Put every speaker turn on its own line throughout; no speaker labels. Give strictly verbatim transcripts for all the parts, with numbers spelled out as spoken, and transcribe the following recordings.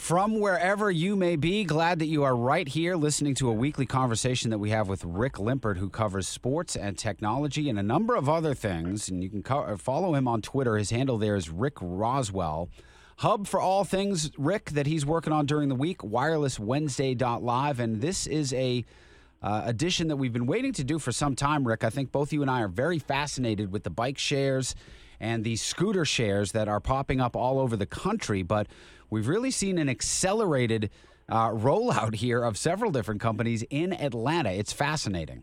From wherever you may be, glad that you are right here listening to a weekly conversation that we have with Rick Limpert, who covers sports and technology and a number of other things. And you can co- follow him on Twitter. His handle there is Rick Roswell. Hub for all things, Rick, that he's working on during the week, wireless wednesday dot live. And this is a uh, edition that we've been waiting to do for some time, Rick. I think both you and I are very fascinated with the bike shares and the scooter shares that are popping up all over the country. But we've really seen an accelerated uh, rollout here of several different companies in Atlanta. It's fascinating.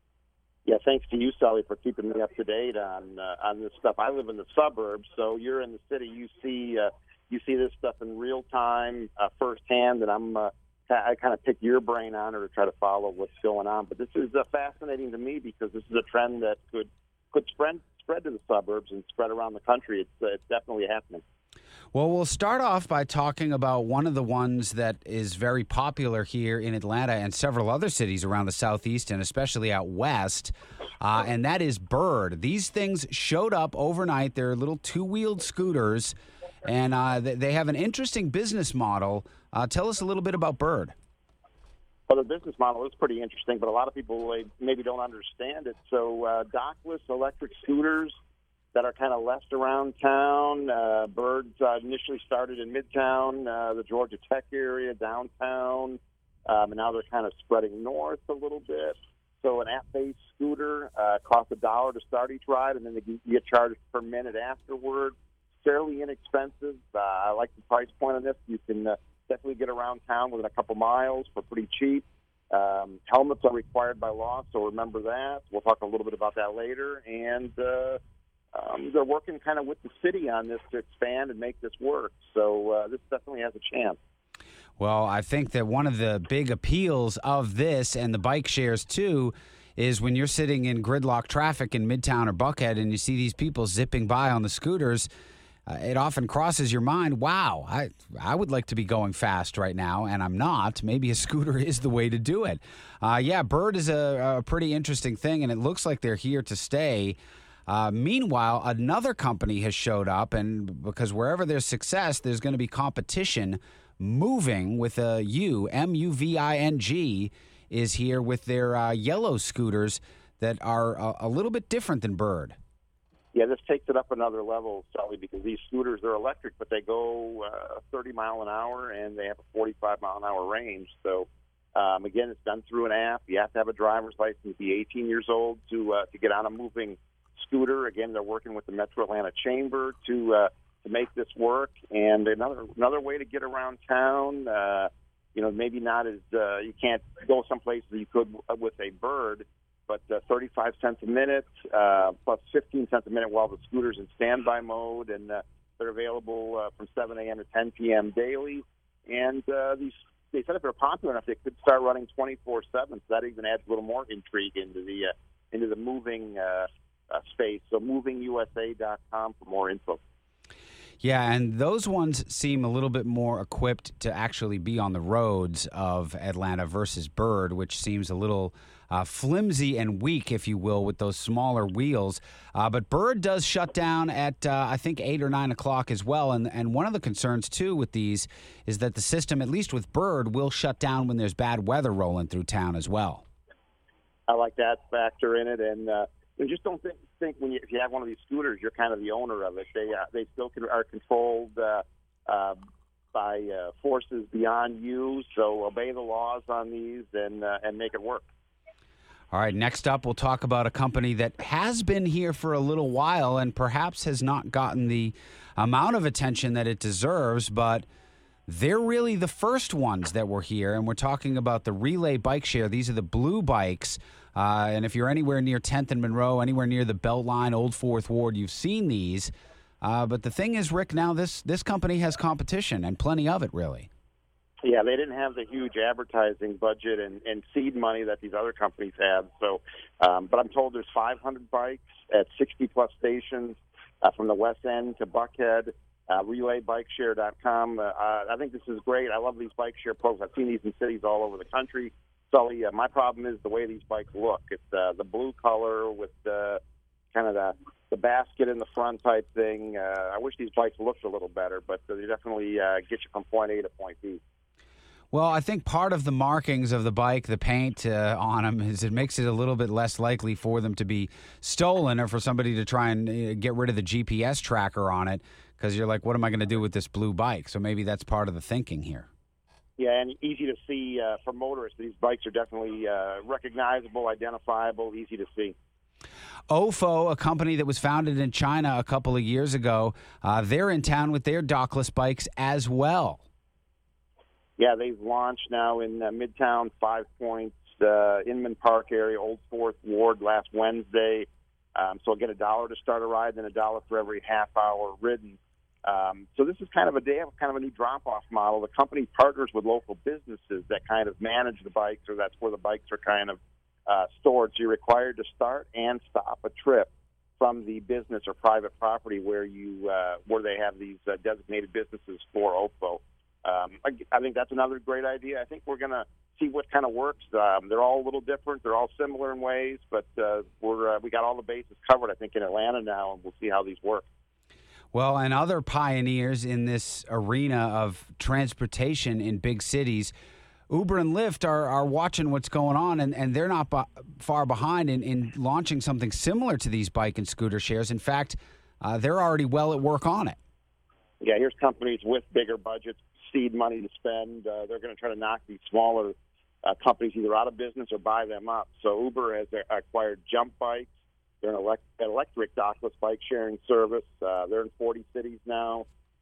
Yeah, thanks to you, Sully, for keeping me up to date on uh, on this stuff. I live in the suburbs, so you're in the city. You see uh, you see this stuff in real time, uh, firsthand, and I'm uh, I kind of pick your brain on it to try to follow what's going on. But this is uh, fascinating to me because this is a trend that could could spread spread to the suburbs and spread around the country. It's uh, it's definitely happening.
Well, we'll start off by talking about one of the ones that is very popular here in Atlanta and several other cities around the Southeast and especially out west, uh, and that is Bird. These things showed up overnight. They're little two-wheeled scooters, and uh, they have an interesting business model. Uh, tell us a little bit about Bird.
Well, the business model is pretty interesting, but a lot of people uh, maybe don't understand it. So uh, dockless electric scooters that are kind of left around town. Uh, Birds uh, initially started in Midtown, uh, the Georgia Tech area, downtown, um, and now they're kind of spreading north a little bit. So an app-based scooter uh, costs a dollar to start each ride, and then they get, you get charged per minute afterward. Fairly inexpensive. Uh, I like the price point on this. You can uh, definitely get around town within a couple miles for pretty cheap. Um, helmets are required by law, so remember that. We'll talk a little bit about that later. And uh, Um, they're working kind of with the city on this to expand and make this work. So uh, this definitely has a chance.
Well, I think that one of the big appeals of this and the bike shares, too, is when you're sitting in gridlock traffic in Midtown or Buckhead and you see these people zipping by on the scooters, uh, it often crosses your mind, wow, I, I would like to be going fast right now, and I'm not. Maybe a scooter is the way to do it. Uh, yeah, Bird is a, a pretty interesting thing, and it looks like they're here to stay. Uh, meanwhile, another company has showed up, and because wherever there's success, there's going to be competition. Moving with a U, M U V I N G, is here with their uh, yellow scooters that are a, a little bit different than Bird.
Yeah, this takes it up another level, Sully, because these scooters are electric, but they go uh, thirty mile an hour, and they have a forty-five mile an hour range. So, um, again, it's done through an app. You have to have a driver's license, be eighteen years old to uh, to get on a moving scooter. Again, they're working with the Metro Atlanta Chamber to uh, to make this work. And another another way to get around town. Uh, you know, maybe not as uh, you can't go someplace that you could with a Bird, but uh, thirty-five cents a minute uh, plus fifteen cents a minute while the scooter's in standby mode, and uh, they're available uh, from seven a.m. to ten p.m. daily. And uh, these they said if they're popular enough, they could start running twenty-four seven. So that even adds a little more intrigue into the uh, into the moving Uh, Uh, space. So moving U S A dot com for more info.
Yeah, and those ones seem a little bit more equipped to actually be on the roads of Atlanta versus Bird, which seems a little uh, flimsy and weak, if you will, with those smaller wheels. Uh, but Bird does shut down at, uh, I think, eight or nine o'clock as well. And, and one of the concerns, too, with these is that the system, at least with Bird, will shut down when there's bad weather rolling through town as well.
I like that factor in it. And uh, you just don't think, think when you, if you have one of these scooters, you're kind of the owner of it. They uh, they still can, are controlled uh, uh, by uh, forces beyond you. So obey the laws on these and uh, and make it work.
All right, next up, we'll talk about a company that has been here for a little while and perhaps has not gotten the amount of attention that it deserves, but they're really the first ones that were here, and we're talking about the Relay Bike Share. These are the blue bikes, uh, and if you're anywhere near tenth and Monroe, anywhere near the Beltline, Old Fourth Ward, you've seen these. Uh, but the thing is, Rick, now this, this company has competition, and plenty of it, really.
Yeah, they didn't have the huge advertising budget and, and seed money that these other companies have. So, um, but I'm told there's five hundred bikes at sixty plus stations uh, from the West End to Buckhead. Uh, relay bike share dot com. Uh, I think this is great. I love these bike share programs. I've seen these in cities all over the country. Sully, uh, my problem is the way these bikes look. It's uh, the blue color with uh, kind of the the basket in the front type thing. Uh, I wish these bikes looked a little better, but they definitely uh, get you from point A to point B.
Well, I think part of the markings of the bike, the paint uh, on them, is it makes it a little bit less likely for them to be stolen or for somebody to try and uh, get rid of the G P S tracker on it, because you're like, what am I going to do with this blue bike? So maybe that's part of the thinking here.
Yeah, and easy to see uh, for motorists. These bikes are definitely uh, recognizable, identifiable, easy to see.
Ofo, a company that was founded in China a couple of years ago, uh, they're in town with their dockless bikes as well.
Yeah, they've launched now in uh, Midtown, Five Points, uh, Inman Park area, Old Fourth Ward last Wednesday. Um, so I'll get a dollar to start a ride, then a dollar for every half hour ridden. Um, so this is kind of a day, kind of a new drop-off model. The company partners with local businesses that kind of manage the bikes, or that's where the bikes are kind of uh, stored. So you're required to start and stop a trip from the business or private property where you uh, where they have these uh, designated businesses for Ofo. Um, I, I think that's another great idea. I think we're going to see what kind of works. Um, they're all a little different. They're all similar in ways, but uh, we're uh, we got all the bases covered, I think, in Atlanta now, and we'll see how these work.
Well, and other pioneers in this arena of transportation in big cities, Uber and Lyft are, are watching what's going on, and, and they're not b- far behind in, in launching something similar to these bike and scooter shares. In fact, uh, they're already well at work on it.
Yeah, here's companies with bigger budgets, seed money to spend. Uh, they're going to try to knock these smaller uh, companies either out of business or buy them up. So Uber has acquired Jump Bikes. They're an elect- electric dockless bike sharing service. Uh, they're in forty cities now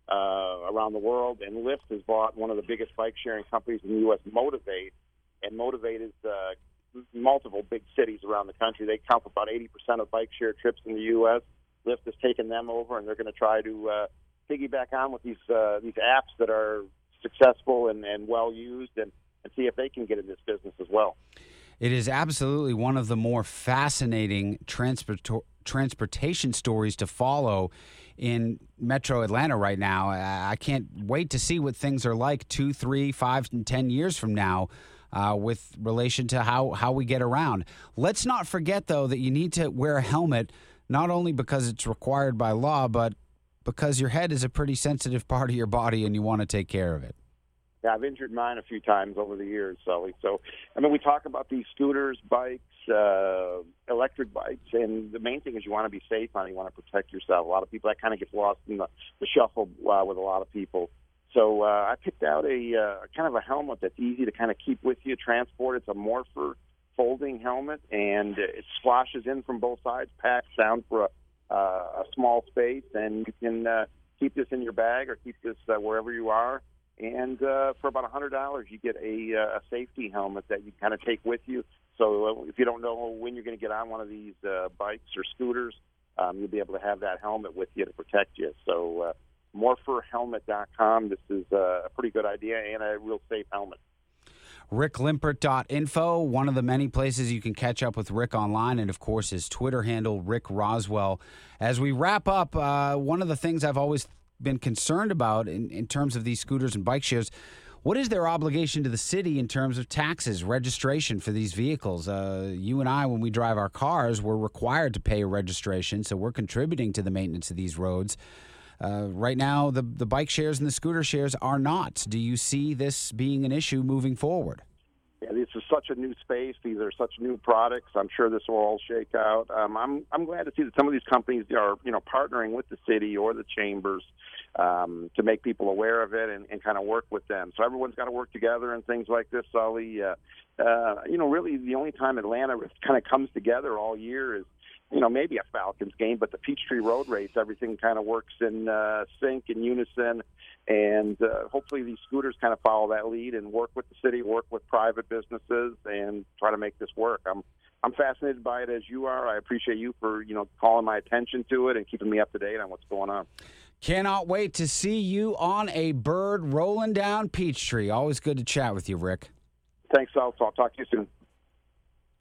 uh, around the world. And Lyft has bought one of the biggest bike sharing companies in the U S, Motivate. And Motivate is uh, multiple big cities around the country. They count for about eighty percent of bike share trips in the U S. Lyft has taken them over, and they're going to try to uh, piggyback on with these uh, these apps that are successful and, and well used, and, and see if they can get in this business as well.
It is absolutely one of the more fascinating transport transportation stories to follow in Metro Atlanta right now. I can't wait to see what things are like two, three, five, and ten years from now uh, with relation to how, how we get around. Let's not forget, though, that you need to wear a helmet, not only because it's required by law, but because your head is a pretty sensitive part of your body and you want to take care of it.
Yeah, I've injured mine a few times over the years, Sully. So, I mean, we talk about these scooters, bikes, uh, electric bikes, and the main thing is you want to be safe on it. You want to protect yourself. A lot of people, that kind of gets lost in the, the shuffle uh, with a lot of people. So uh, I picked out a uh, kind of a helmet that's easy to kind of keep with you, transport. It's a Morpher folding helmet, and it splashes in from both sides, packs down for a, uh, a small space, and you can uh, keep this in your bag or keep this uh, wherever you are. And uh, for about one hundred dollars, you get a, uh, a safety helmet that you kind of take with you. So uh, if you don't know when you're going to get on one of these uh, bikes or scooters, um, you'll be able to have that helmet with you to protect you. So uh, morpher helmet dot com, this is uh, a pretty good idea and a real safe helmet.
rick limpert dot info, one of the many places you can catch up with Rick online, and, of course, his Twitter handle, Rick Roswell. As we wrap up, uh, one of the things I've always been concerned about in, in terms of these scooters and bike shares, what is their obligation to the city in terms of taxes, registration for these vehicles? Uh, you and I, when we drive our cars, we're required to pay a registration, so we're contributing to the maintenance of these roads. Uh, right now, the, the bike shares and the scooter shares are not. Do you see this being an issue moving forward?
Yeah, this is such a new space. These are such new products. I'm sure this will all shake out. Um, I'm I'm glad to see that some of these companies are you know partnering with the city or the chambers um, to make people aware of it and, and kind of work with them. So everyone's got to work together and things like this, Sully. Uh, uh, you know, really the only time Atlanta kind of comes together all year is, you know, maybe a Falcons game, but the Peachtree Road Race, everything kind of works in uh, sync, in unison, and uh, hopefully these scooters kind of follow that lead and work with the city, work with private businesses, and try to make this work. I'm I'm fascinated by it as you are. I appreciate you for, you know, calling my attention to it and keeping me up to date on what's going on.
Cannot wait to see you on a bird rolling down Peachtree. Always good to chat with you, Rick.
Thanks, Al. So I'll talk to you soon.